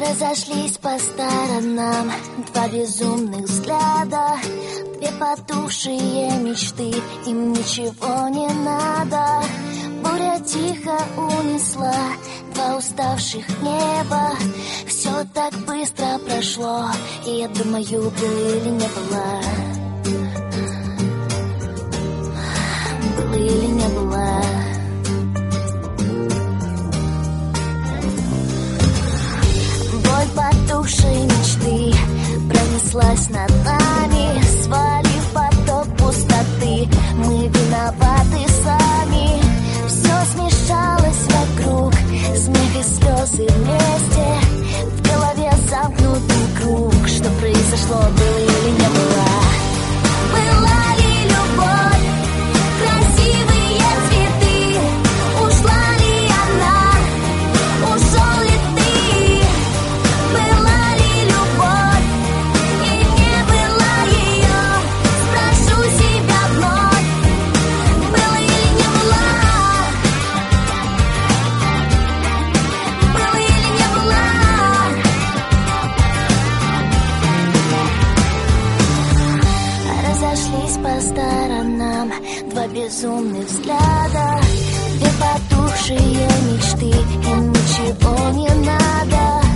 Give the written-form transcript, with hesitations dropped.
Разошлись по сторонам два безумных взгляда, две потухшие мечты, им ничего не надо. Буря тихо унесла два уставших неба. Все так быстро прошло, и я думаю, было или не было. Было или не было. Боль потухшей мечты пронеслась над нами, свалив поток пустоты. Мы виноваты сами. Все смешалось вокруг, смех и слезы вместе. В голове замкнутый круг. Что произошло, было или не было? Была ли любовь, красивые цветы? Ушла ли она, ушел ли ты? Была ли любовь, и не была ее? Спрошу себя вновь, было или не было? Было или не было? Разошлись по сторонам два безумных взгляда, две потухшие мечты, им ничего не надо.